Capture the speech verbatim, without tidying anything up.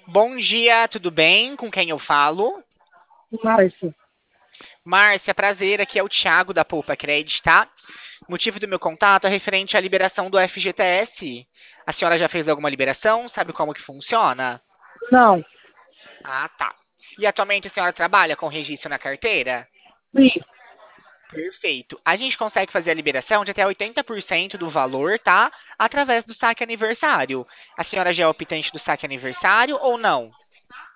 Bom dia, tudo bem? Com quem eu falo? Márcia, Márcia, prazer, aqui é o Thiago da Poupa Credit, tá? O motivo do meu contato é referente à liberação do F G T S. A senhora já fez alguma liberação? Sabe como que funciona? não, Ah, tá. E atualmente a senhora trabalha com registro na carteira? sim, Perfeito. A gente consegue fazer a liberação de até oitenta por cento do valor, tá? Através do saque aniversário. A senhora já é optante do saque aniversário ou não?